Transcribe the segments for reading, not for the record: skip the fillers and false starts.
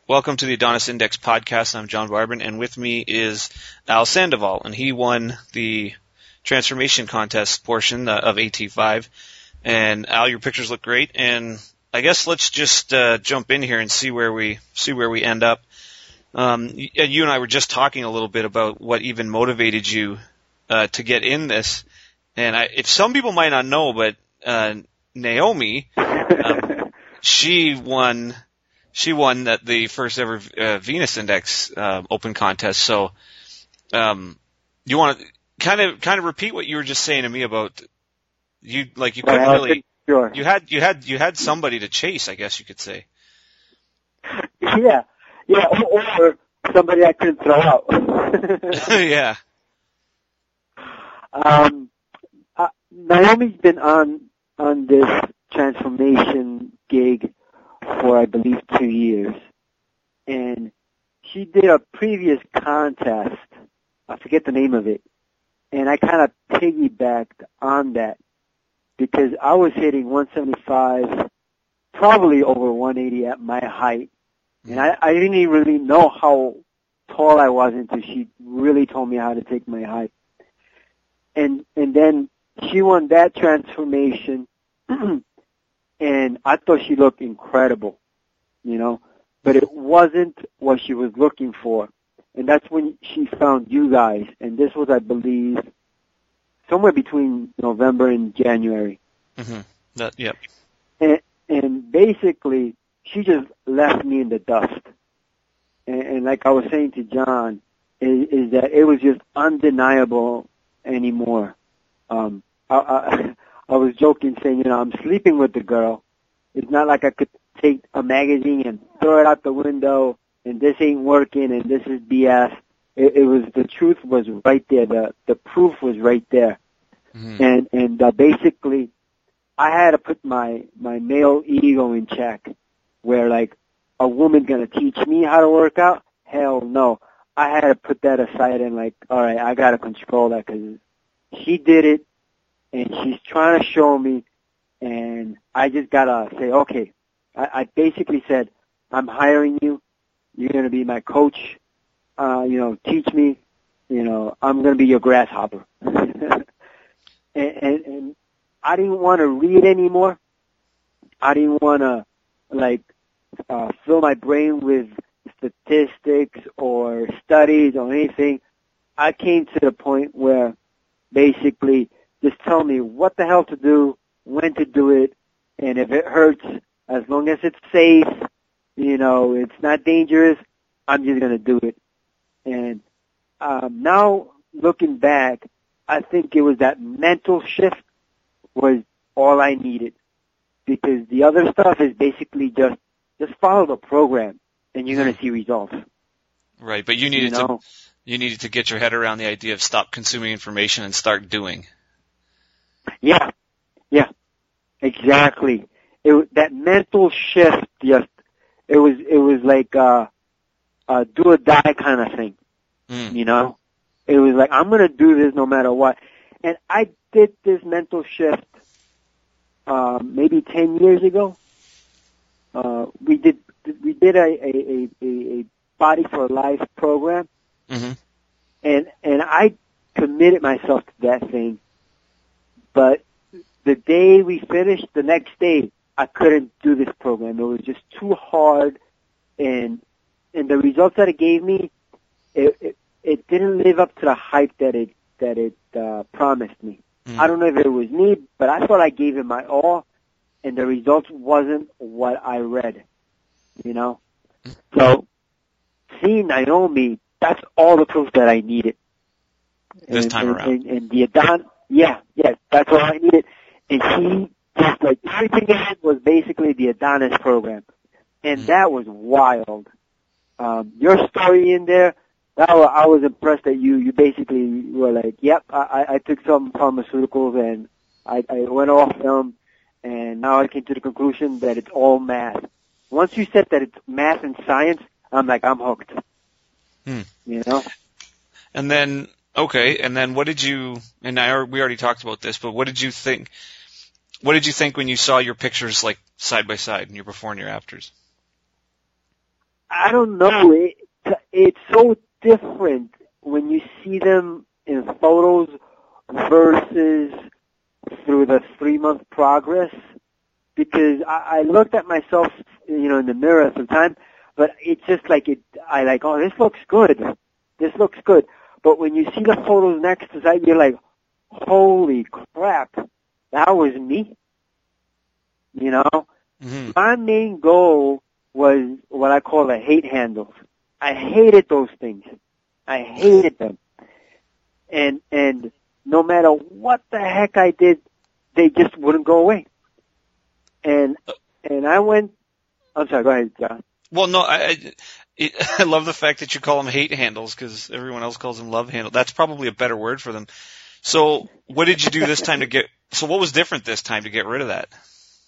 Welcome to the Adonis Index podcast. I'm John Barbin, and with me is Al Sandoval, and he won the transformation contest portion of AT5. And Al, your pictures look great, and I guess let's just jump in here and see where we end up. You and I were just talking a little bit about what even motivated you to get in this, and if some people might not know, but Naomi, she won the first ever Venus Index open contest. So, you want to kind of repeat what you were just saying to me about you couldn't really. Sure. You had somebody to chase, I guess you could say. Yeah, or somebody I couldn't throw out. Yeah. Naomi's been on this transformation gig for, I believe, 2 years. And she did a previous contest. I forget the name of it. And I kind of piggybacked on that because I was hitting 175, probably over 180 at my height. And I didn't even really know how tall I was until she really told me how to take my height. And then she won that transformation. And I thought she looked incredible, but it wasn't what she was looking for. And that's when she found you guys. And this was, I believe, somewhere between November and January. Mm-hmm. Yep. And basically, she just left me in the dust. And like I was saying to John, is that it was just undeniable anymore. I was joking saying, I'm sleeping with the girl. It's not like I could take a magazine and throw it out the window and this ain't working and this is BS. It was, the truth was right there. The proof was right there. Mm-hmm. And basically I had to put my male ego in check where like a woman gonna teach me how to work out? Hell no. I had to put that aside and like, all right, I gotta control that because she did it. And she's trying to show me, and I just gotta say, okay. I basically said, I'm hiring you. You're gonna be my coach. Teach me. I'm gonna be your grasshopper. and I didn't want to read anymore. I didn't want to fill my brain with statistics or studies or anything. I came to the point where basically just tell me what the hell to do, when to do it, and if it hurts, as long as it's safe, it's not dangerous, I'm just going to do it. And now, looking back, I think it was that mental shift was all I needed. Because the other stuff is basically just follow the program, and you're going to see results. Right, but you needed to get your head around the idea of stop consuming information and start doing. Yeah, exactly. That mental shift, it was like do or die kind of thing. It was like I'm gonna do this no matter what. And I did this mental shift maybe 10 years ago. We did a Body for Life program, mm-hmm. and I committed myself to that thing. But the day we finished, the next day, I couldn't do this program. It was just too hard, and the results that it gave me, it didn't live up to the hype that it promised me. I don't know if it was me, but I thought I gave it my all, and the results wasn't what I read. So seeing Naomi, that's all the proof that I needed. This time around. And the Adonis. Yeah, that's all I needed. And she just like everything in it was basically the Adonis program. And that was wild. Your story in there, I was impressed that you basically were like, yep, I took some pharmaceuticals and I went off them and now I came to the conclusion that it's all math. Once you said that it's math and science, I'm like, I'm hooked. And then, okay, and then what did you, and we already talked about this, but what did you think when you saw your pictures like side by side, your before and your afters? I don't know. It's so different when you see them in photos versus through the 3-month progress. Because I looked at myself, in the mirror at the time, but it's just like oh, this looks good. This looks good. But when you see the photos next to that, you're like, holy crap, that was me. Mm-hmm. My main goal was what I call the hate handles. I hated those things. I hated them. And no matter what the heck I did, they just wouldn't go away. And I went, I'm sorry, go ahead, John. Well, no, I love the fact that you call them hate handles because everyone else calls them love handles. That's probably a better word for them. So what did you do this time what was different this time to get rid of that?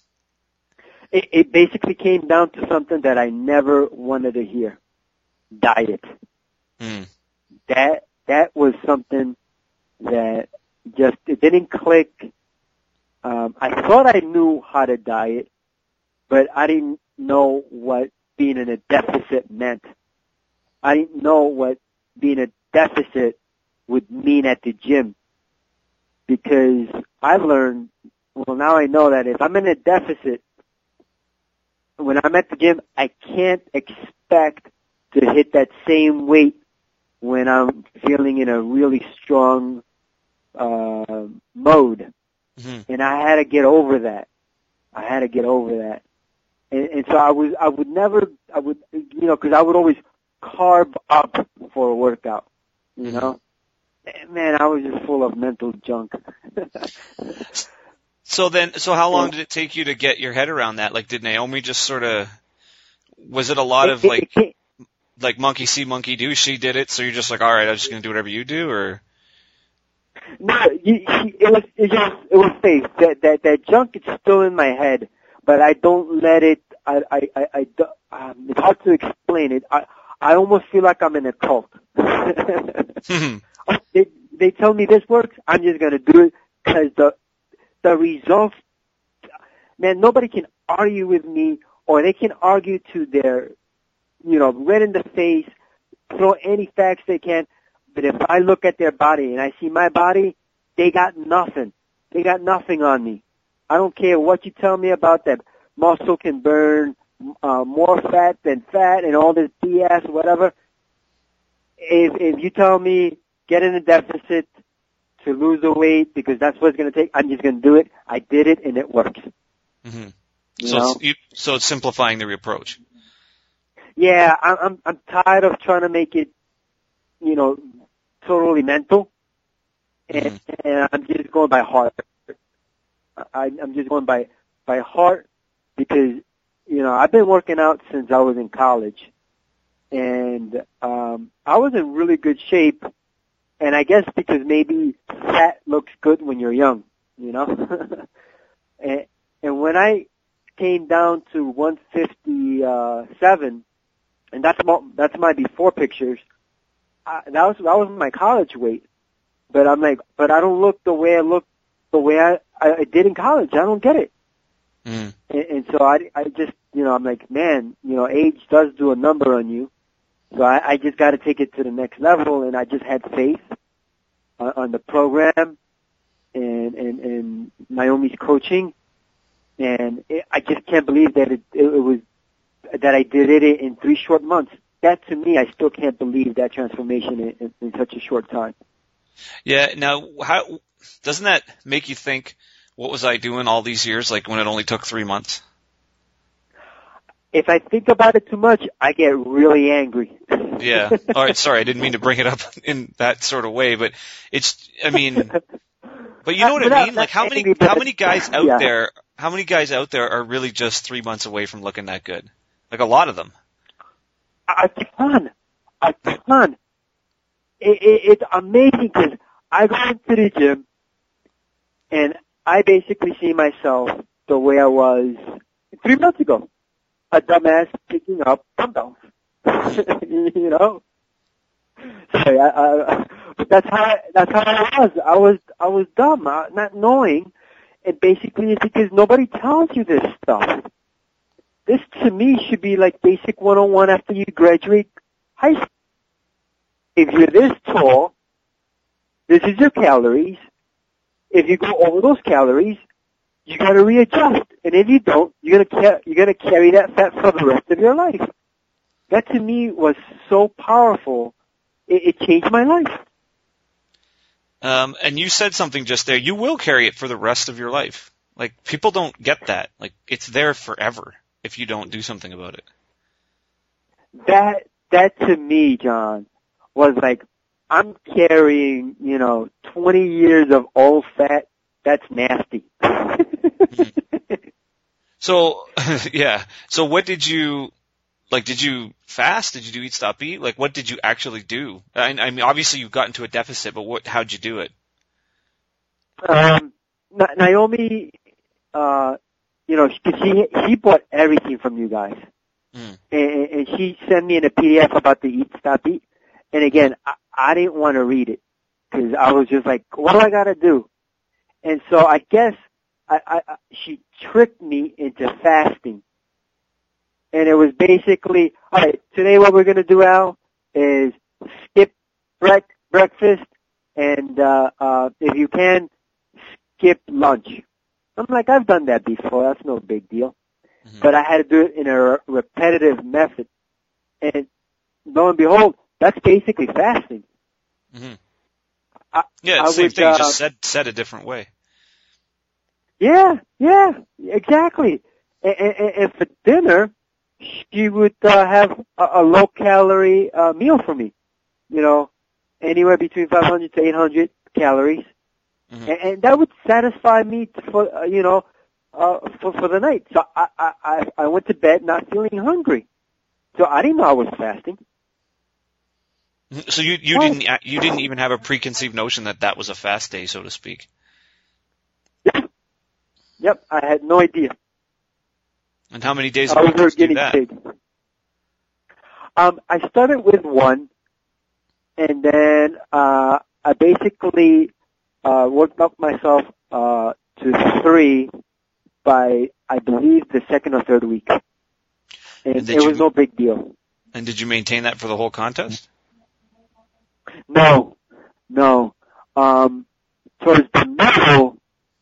It basically came down to something that I never wanted to hear. Diet. Mm. That was something that it didn't click. I thought I knew how to diet, but I didn't know what being in a deficit meant. I didn't know what being a deficit would mean at the gym. Because I've learned, now I know that if I'm in a deficit, when I'm at the gym, I can't expect to hit that same weight when I'm feeling in a really strong mode. Mm-hmm. And I had to get over that. And so I would never, because I would always carb up for a workout, Mm-hmm. Man, I was just full of mental junk. So how long did it take you to get your head around that? Like, did Naomi just was it a lot of like monkey see, monkey do? She did it, so you're just like, all right, I'm just going to do whatever you do, or? No, it was safe. That junk is still in my head, but I don't let it. It's hard to explain it. I almost feel like I'm in a cult. They tell me this works, I'm just going to do it because the results, man, nobody can argue with me, or they can argue to their, red in the face, throw any facts they can, but if I look at their body and I see my body, they got nothing. They got nothing on me. I don't care what you tell me about that muscle can burn more fat than fat and all this BS, whatever. If you tell me get in a deficit to lose the weight because that's what it's going to take, I'm just going to do it. I did it and it works. Mm-hmm. So it's simplifying the approach. Yeah, I'm tired of trying to make it, totally mental, and I'm just going by heart. I'm just going by heart because, I've been working out since I was in college, and I was in really good shape, and I guess because maybe fat looks good when you're young, and when I came down to 157, and that's my before pictures. That was my college weight, but I'm like, but I don't look the way I did in college. I don't get it. Mm. And so I just, I'm like, man, age does do a number on you. So I just got to take it to the next level, and I just had faith on the program and Naomi's coaching, and I just can't believe that it was that I did it in 3 short months. That to me, I still can't believe that transformation in such a short time. Yeah. Now, how doesn't that make you think? What was I doing all these years? Like when it only took 3 months. If I think about it too much, I get really angry. Yeah. All right. Sorry, I didn't mean to bring it up in that sort of way, but but you know what I mean? Like how many guys out there? How many guys out there are really just 3 months away from looking that good? Like a lot of them. A ton. It's amazing because I go into the gym and I basically see myself the way I was 3 months ago. A dumbass picking up dumbbells. Sorry, but that's how I was. I was dumb, not knowing. And basically it's because nobody tells you this stuff. this to me should be like basic 101 after you graduate high school. If you're this tall, this is your calories. If you go over those calories, you got to readjust. And if you don't, you're gonna carry that fat for the rest of your life. That to me was so powerful. It changed my life. And you said something just there. You will carry it for the rest of your life. Like, people don't get that. Like, it's there forever if you don't do something about it. That to me, John, was like, I'm carrying, 20 years of old fat. That's nasty. So, yeah. So what did you fast? Did you do eat, stop, eat? Like, what did you actually do? I mean, obviously you got into a deficit, but how'd you do it? Naomi, she bought everything from you guys. And she sent me in a PDF about the eat, stop, eat. And again, I didn't want to read it because I was just like, what do I got to do? And so I guess she tricked me into fasting. And it was basically, all right, today what we're going to do, Al, is skip breakfast and, if you can, skip lunch. I'm like, I've done that before. That's no big deal. Mm-hmm. But I had to do it in a repetitive method. And lo and behold, that's basically fasting. Mm-hmm. Same thing, just said a different way. Yeah, exactly. And for dinner, she would have a low-calorie meal for me. Anywhere between 500 to 800 calories. Mm-hmm. And that would satisfy me for the night. So I went to bed not feeling hungry. So I didn't know I was fasting. So you didn't even have a preconceived notion that was a fast day, so to speak. Yep, I had no idea. And how many days a week did you do that? Pig. I started with 1, and then I basically worked up myself to 3 by, I believe, the 2nd or 3rd week. And it was no big deal. And did you maintain that for the whole contest? No. Towards the middle,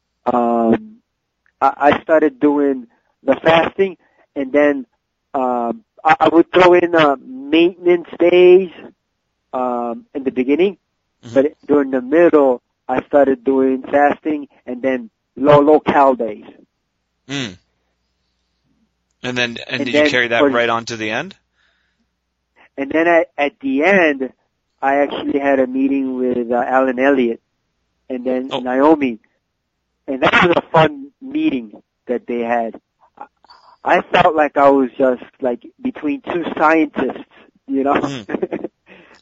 I started doing the fasting, and then I would throw in maintenance days in the beginning, mm-hmm. But during the middle, I started doing fasting, and then low-cal days. Mm. And did you carry that right on to the end? And then at the end, I actually had a meeting with Alan Elliott and then Naomi. And that was a fun meeting that they had. I felt like I was just like between two scientists, Mm.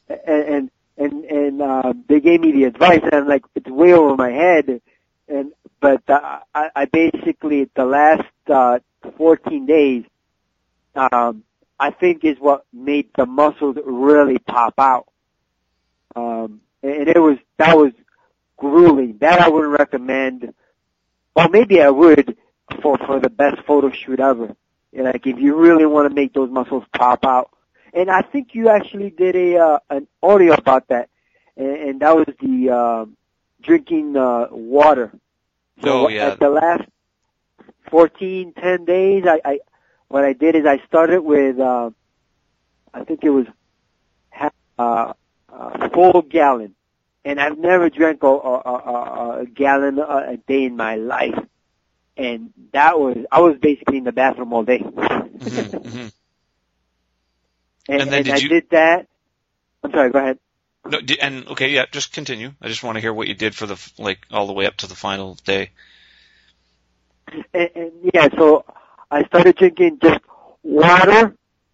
and they gave me the advice, and I'm like, it's way over my head. But I basically, the last 14 days, I think is what made the muscles really pop out. And that was grueling. That I wouldn't recommend. Well, maybe I would for the best photo shoot ever. Like if you really want to make those muscles pop out. And I think you actually did an audio about that, and that was the drinking water. So at the last 10 days, what I did is I started with I think it was a full gallon, and I've never drank a gallon a day in my life, and I was basically in the bathroom all day. Mm-hmm, mm-hmm. And I did that. I'm sorry, go ahead. No, just continue. I just want to hear what you did for all the way up to the final day. And so I started drinking just water,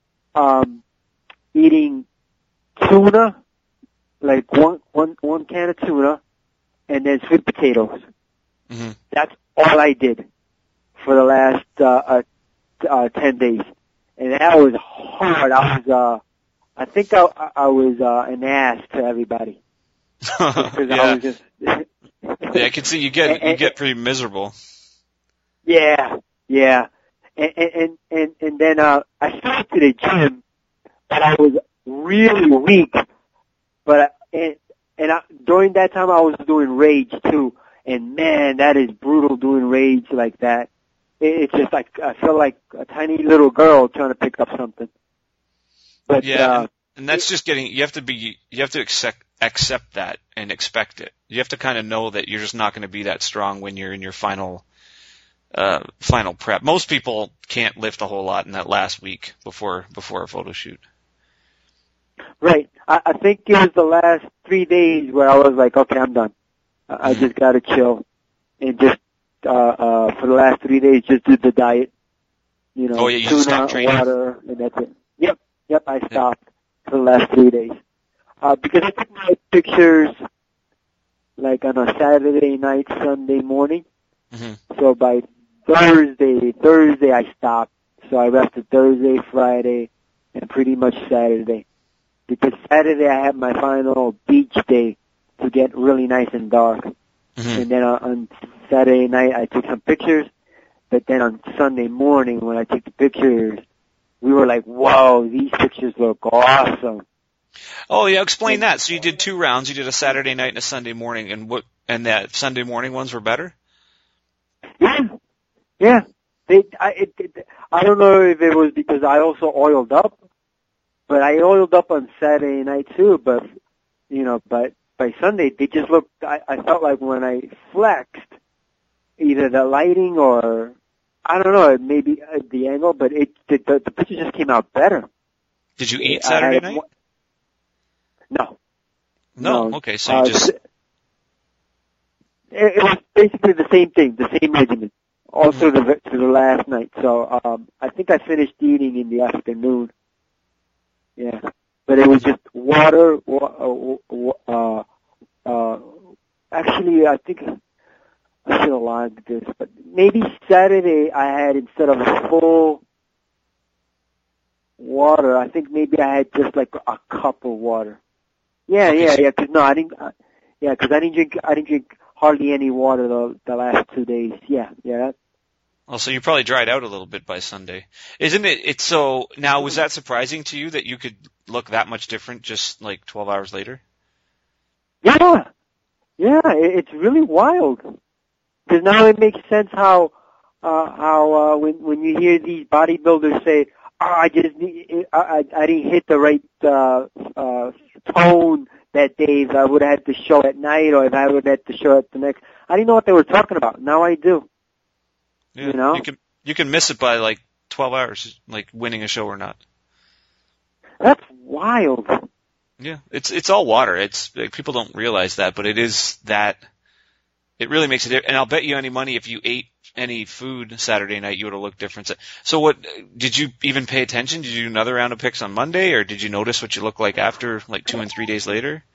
eating tuna, like one can of tuna, and then sweet potatoes. Mm-hmm. That's all I did for the last 10 days. And that was hard. I think I was an ass to everybody. Yeah. I was just yeah, I can see you get pretty miserable. Yeah. And then I started to the gym, but I was really weak. But during that time I was doing Rage too, and man, that is brutal doing Rage like that. It's just like I feel like a tiny little girl trying to pick up something. But yeah, and that's just you have to accept that and expect it. You have to kind of know that you're just not going to be that strong when you're in your final prep. Most people can't lift a whole lot in that last week before a photo shoot. Right. I think it was the last 3 days where I was like, okay, I'm done. I just gotta chill and just for the last 3 days just do the diet. You know, you just stopped training? Water, and that's it. Yep, I stopped for the last 3 days. Because I took my pictures like on a Saturday night, Sunday morning. Mm-hmm. So by Thursday I stopped. So I rested Thursday, Friday, and pretty much Saturday. Because Saturday I had my final beach day to get really nice and dark. Mm-hmm. And then on Saturday night I took some pictures. But then on Sunday morning when I took the pictures, we were like, whoa, these pictures look awesome. Oh yeah, explain that. So you did 2 rounds. You did a Saturday night and a Sunday morning, and that Sunday morning ones were better? Yeah. I don't know if it was because I also oiled up, but I oiled up on Saturday night too. But but by Sunday they just looked. I felt like when I flexed, either the lighting or I don't know, maybe the angle, but the picture just came out better. Did you eat Saturday night? No. Okay, so you just. It was basically the same thing, the same regimen, also to the last night. So I think I finished eating in the afternoon. Yeah, but it was just water. Actually, I think I should have logged this, but maybe Saturday I had, instead of a full water, I think maybe I had just like a cup of water. Yeah. Cause I didn't. Because I didn't drink hardly any water the last 2 days. Yeah. Well, so you probably dried out a little bit by Sunday. Isn't it? It's so, now was that surprising to you that you could look that much different just like 12 hours later? Yeah, it's really wild. Because now it makes sense how when you hear these bodybuilders say, I didn't hit the right tone that day, if I would have had the show at night or if I would have had the show at the next. I didn't know what they were talking about. Now I do. Yeah, you know? You can miss it by like 12 hours, like winning a show or not. That's wild. Yeah, it's all water. It's like, people don't realize that, but it is that. It really makes it. And I'll bet you any money if you ate any food Saturday night, you would have looked different. So what, did you even pay attention? Did you do another round of pics on Monday, or did you notice what you look like after, like 2 and 3 days later?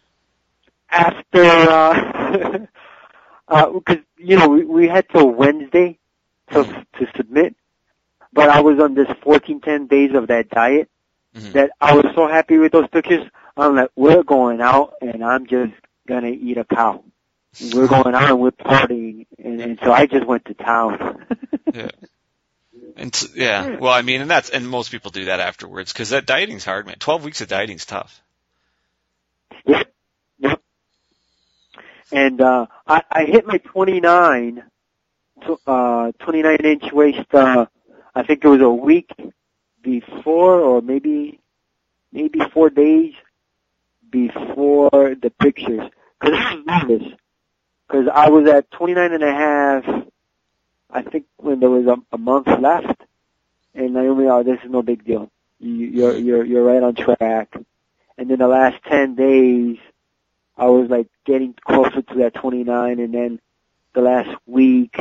After, because, we had till Wednesday to submit, but I was on this 14-10 days of that diet that I was so happy with those pictures. I'm like, we're going out and I'm just going to eat a cow. We're going out and we're partying, and so I just went to town. Yeah. Well, I mean, and most people do that afterwards, because that dieting's hard, man. 12 weeks of dieting's tough. Yep. And I hit my 29 inch waist. I think it was a week before, or maybe 4 days before the pictures. Because I was nervous. Because I was at 29.5, I think, when there was a month left, and Naomi, this is no big deal. You're right on track. And then the last 10 days, I was like getting closer to that 29, and then the last week,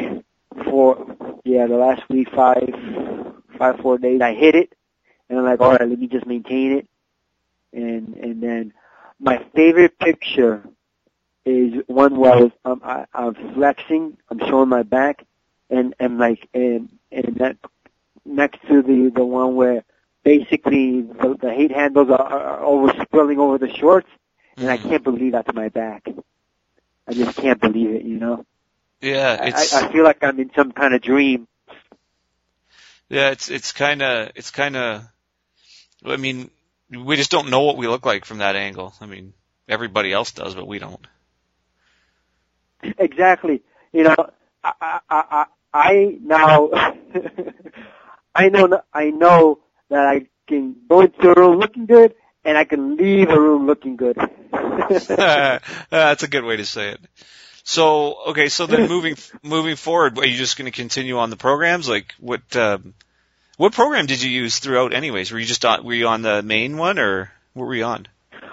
4 days, I hit it, and I'm like, all right, let me just maintain it. And then my favorite picture is one where I'm flexing, I'm showing my back, and that next to the one where basically the hate handles are spilling over the shorts, and I can't believe that's my back. I just can't believe it, Yeah, I feel like I'm in some kind of dream. Yeah, it's kind of. I mean, we just don't know what we look like from that angle. I mean, everybody else does, but we don't. Exactly. You know, I now I know that I can go into a room looking good, and I can leave a room looking good. That's a good way to say it. So, okay, so then moving forward, are you just going to continue on the programs? Like, what program did you use throughout anyways? Were you on the main one, or what were you on?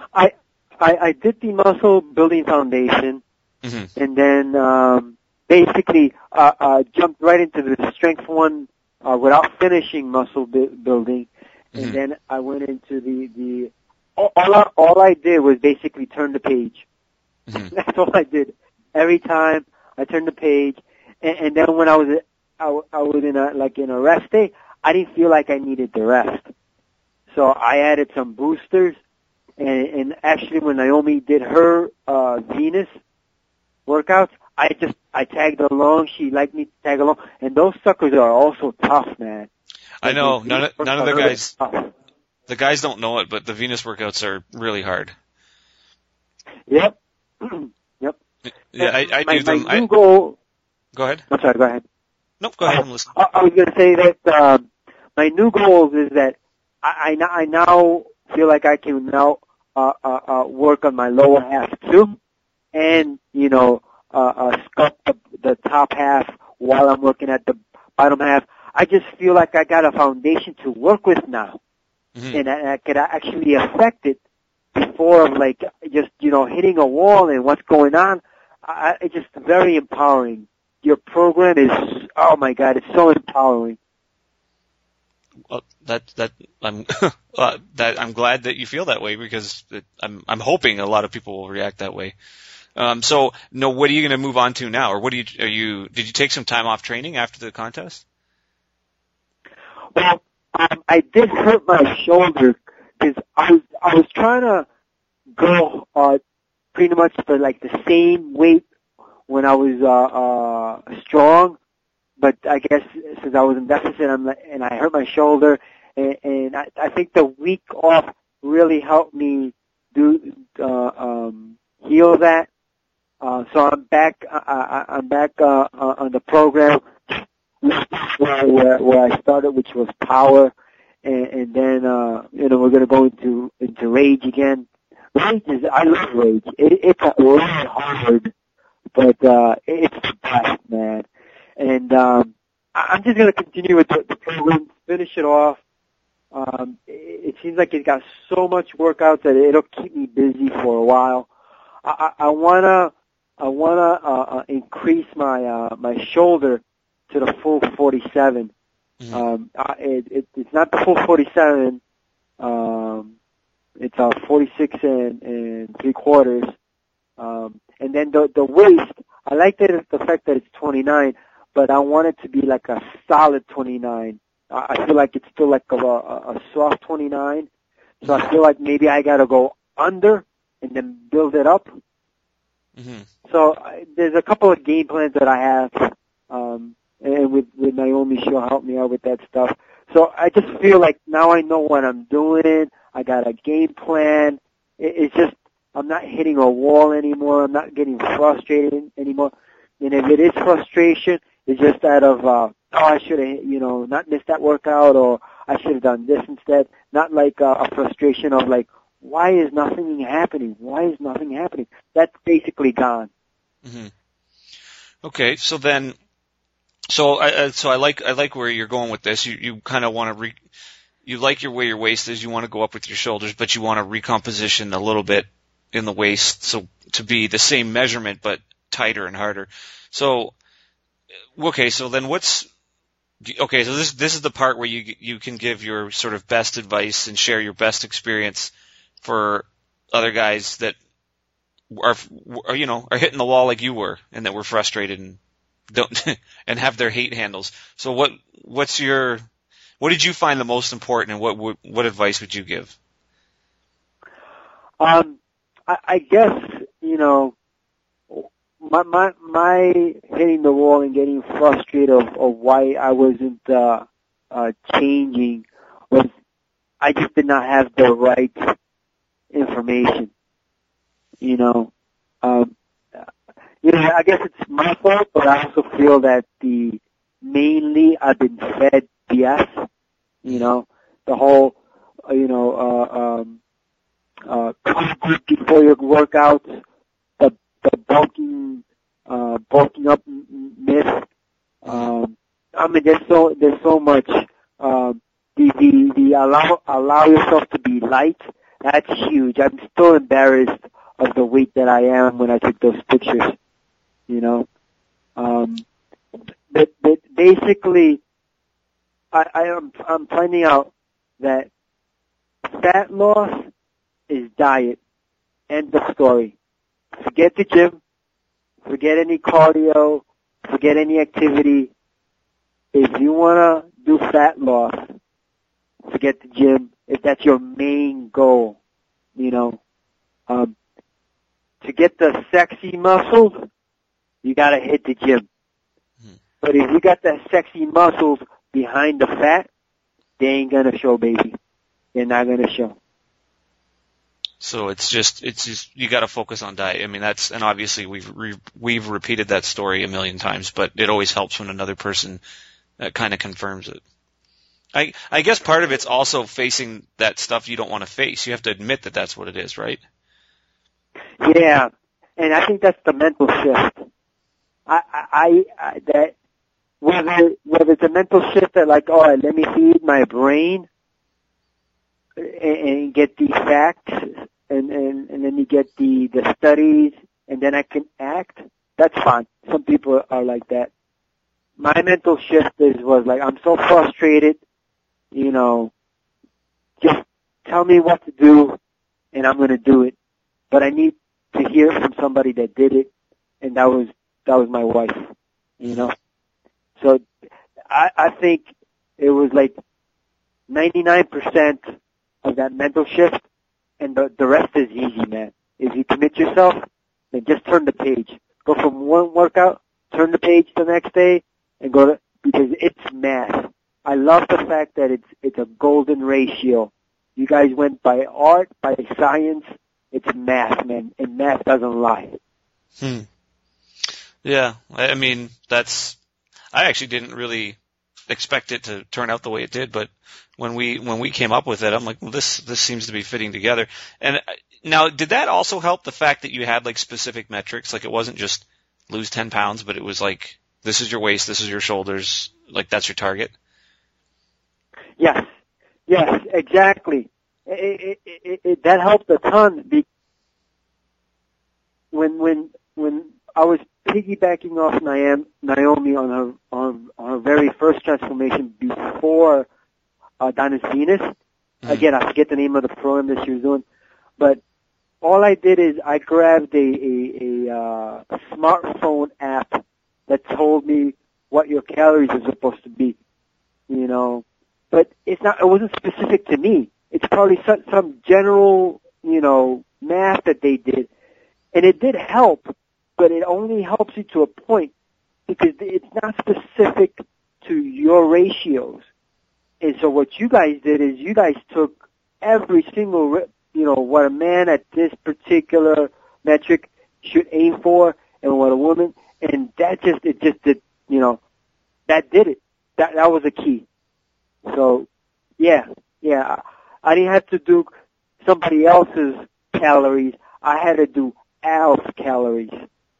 I did the muscle building foundation, Mm-hmm. and then basically jumped right into the strength one without finishing muscle building, and Mm-hmm. then I went into the all I did was basically turn the page. Mm-hmm. That's all I did. Every time I turned the page, and then when I was in a rest day, I didn't feel like I needed the rest. So I added some boosters, and actually when Naomi did her Venus workouts, I tagged along. She liked me to tag along, and those suckers are also tough, man. I know none of the guys don't know it, but the Venus workouts are really hard. Yep. Yep. Yeah, I do them. My new goal. Go ahead. I'm sorry. Go ahead. Nope, go ahead. I'm listening. I was going to say that my new goals is that I now feel like I can now work on my lower half too, and sculpt the top half while I'm working at the bottom half. I just feel like I got a foundation to work with now, Mm-hmm. and I could actually affect it before of like just hitting a wall and what's going on. It's just very empowering. Your program is, oh my God, it's so empowering. Well, I'm I'm glad that you feel that way, because I'm hoping a lot of people will react that way. So no, what are you going to move on to now, or did you take some time off training after the contest? Well, I did hurt my shoulder because I was trying to go pretty much for like the same weight when I was strong, but I guess since I was in deficit and I hurt my shoulder, and I think the week off really helped me heal that. So I'm back. I'm back on the program where I started, which was power, and then we're gonna go into rage again. Rage I love rage. It's really hard, but it's the best, man. And I'm just gonna continue with the program, finish it off. It seems like it got so much workout that it'll keep me busy for a while. I wanna increase my shoulder to the full 47. Mm-hmm. It's not the full 47. It's 46 and 3/4. And then the waist, I like the fact that it's 29, but I want it to be like a solid 29. I feel like it's still like a soft 29. So I feel like maybe I gotta go under and then build it up. Mm-hmm. So there's a couple of game plans that I have, and with Naomi, she'll help me out with that stuff. So I just feel like now I know what I'm doing. I got a game plan. It's just I'm not hitting a wall anymore. I'm not getting frustrated anymore. And if it is frustration, it's just out of I should have not missed that workout, or I should have done this instead. Not like a frustration of like, why is nothing happening? Why is nothing happening? That's basically gone. Mm-hmm. Okay, so then, I like where you're going with this. You kind of want to you like where your waist is. You want to go up with your shoulders, but you want to recomposition a little bit in the waist, so to be the same measurement but tighter and harder. So, okay, so then so this is the part where you can give your sort of best advice and share your best experience for other guys that are hitting the wall like you were, and that were frustrated and don't and have their hate handles. So what did you find the most important, and what advice would you give? I guess my hitting the wall and getting frustrated of why I wasn't changing was I just did not have the right information. I guess it's my fault, but I also feel that mainly I've been fed BS. The whole, carb before your workouts, the bulking up myth. There's so much. The allow yourself to be light. That's huge. I'm still embarrassed of the weight that I am when I took those pictures. But basically, I'm finding out that fat loss is diet. End of story. Forget the gym. Forget any cardio. Forget any activity. If you want to do fat loss, forget the gym. If that's your main goal, to get the sexy muscles, you got to hit the gym. But if you got the sexy muscles behind the fat, they ain't gonna show, baby. They're not gonna show. So it's just you got to focus on diet. I mean, and obviously we've repeated that story a million times, but it always helps when another person kind of confirms it. I guess part of it's also facing that stuff you don't want to face. You have to admit that that's what it is, right? Yeah, and I think that's the mental shift. That whether it's a mental shift that like, oh, let me feed my brain and get the facts, and then you get the studies, and then I can act. That's fine. Some people are like that. My mental shift was like, I'm so frustrated, just tell me what to do, and I'm going to do it. But I need to hear from somebody that did it, and that was my wife, So I think it was like 99% of that mental shift, and the rest is easy, man. If you commit yourself, then just turn the page. Go from one workout, turn the page the next day, and because it's math. I love the fact that it's a golden ratio. You guys went by art, by science. It's math, man, and math doesn't lie. Yeah, I mean, I actually didn't really expect it to turn out the way it did, but when we came up with it, I'm like, well, this seems to be fitting together. And now, did that also help the fact that you had like specific metrics? Like it wasn't just lose 10 pounds, but it was like, this is your waist, this is your shoulders, like that's your target? Yes, exactly. That helped a ton. When I was piggybacking off Naomi on her very first transformation before Adonis Venus. Again, I forget the name of the program that she was doing, but all I did is I grabbed a smartphone app that told me what your calories are supposed to be, But it wasn't specific to me. It's probably some general, math that they did, and it did help. But it only helps you to a point because it's not specific to your ratios. And so what you guys did is you guys took every single, what a man at this particular metric should aim for and what a woman, and that just did, that did it. That was a key. So, yeah, I didn't have to do somebody else's calories. I had to do Al's calories.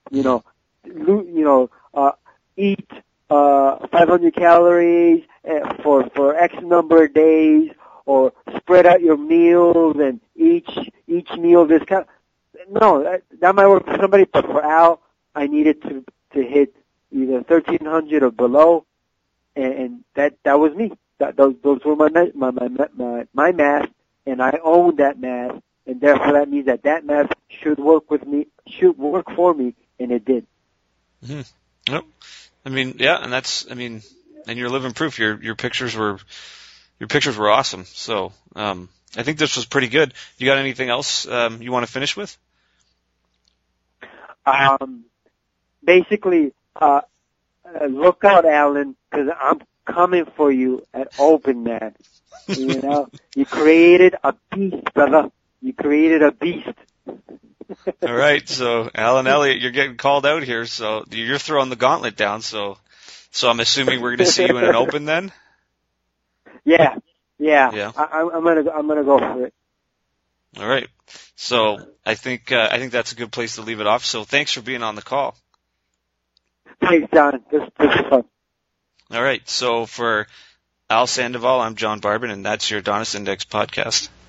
Eat 500 calories for X number of days, or spread out your meals and each meal this kind. No, that might work for somebody, but for Al, I needed to hit either 1,300 or below, and that was me. Those were my math, and I owned that math, and therefore that means that math should work for me, and it did. Mm-hmm. Yep. I mean, yeah, and and you're living proof. Your pictures were awesome. So, I think this was pretty good. You got anything else you want to finish with? Basically, look out, Alan, because I'm coming for you at Open, man. You know, you created a beast, brother. You created a beast. All right, so Alan Elliott, you're getting called out here, so you're throwing the gauntlet down. So I'm assuming we're going to see you in an Open then. Yeah. Yeah. I'm gonna go for it. All right. So I think that's a good place to leave it off. So thanks for being on the call. Thanks, John. This is fun. All right. So for Al Sandoval, I'm John Barbin, and that's your Adonis Index podcast.